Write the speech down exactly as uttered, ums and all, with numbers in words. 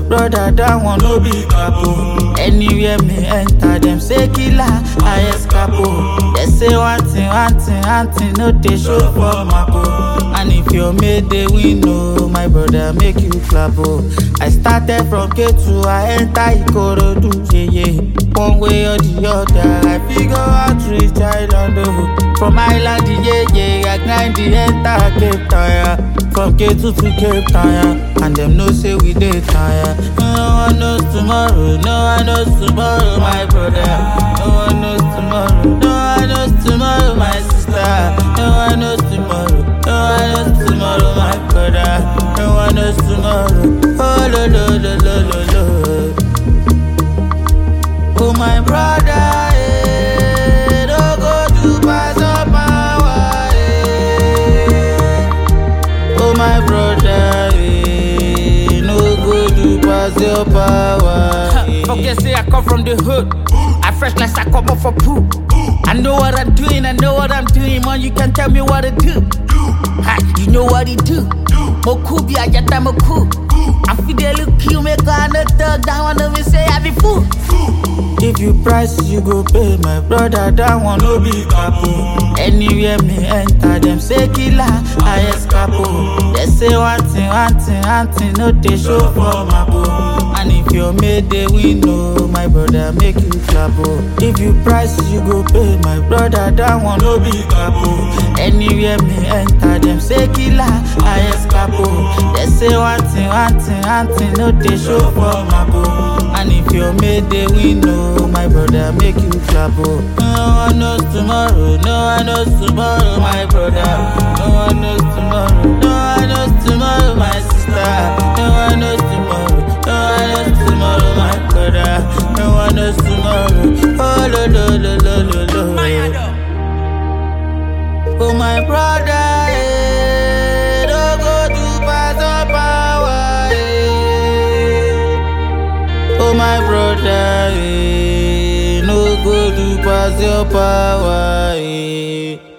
brother, that one no be capo. Anywhere me enter, them say killer, I escapo. They say one thing, one thing, one thing, no they show for Mako. And if you made the win, no, my brother make you clap. Oh. I started from K two, I enter Ikorodu, yeah, yeah. One way or the other, I figure out to reach Island. Oh. From Island, yeah, yeah, I grind the enter Cape Town, yeah. From K two to Cape Town, yeah. And them no say we dey tired. No one knows tomorrow, no one knows tomorrow, my brother. No one knows tomorrow, no one knows tomorrow, my sister. No one knows tomorrow, no one knows tomorrow, my brother. No one knows tomorrow. Oh, lo, lo, lo, lo, lo, lo. Oh, my brother, eh, don't go to pass up my way. Oh, my brother, eh, no go to pass your power. Eh. Okay, say I come from the hood. I fresh like I come up for poop. I know what I'm doing, I know what I'm doing, man. You can tell me what to do. Ha, you know what it do. Mokubi, I get them a cool. I feel they look you make a thug down on me say I be fool. If you price, you go pay, my brother, that one no be capo. Anywhere me enter, them say killer, I escapo. They say one thing, one thing, one thing, no they show for Mako. And if you made the win, no, my brother make you clap. Oh. If you price, you go pay, my brother, that one no be capo. Anywhere me enter, them say killer, I escapo. They say one thing, one thing, one thing, no they show for Mako. And if you made the win, no, my brother make you clap. Oh. No one knows tomorrow, no one knows tomorrow, my brother. No one knows tomorrow, no one knows tomorrow, my sister. No one knows tomorrow, no one knows tomorrow, my brother. No one knows tomorrow. Oh, lo, lo, lo, lo, lo, lo. Oh, my brother, eh, don't go to pass up power. Eh. Oh, my brother, eh, no go to pass your power. Eh.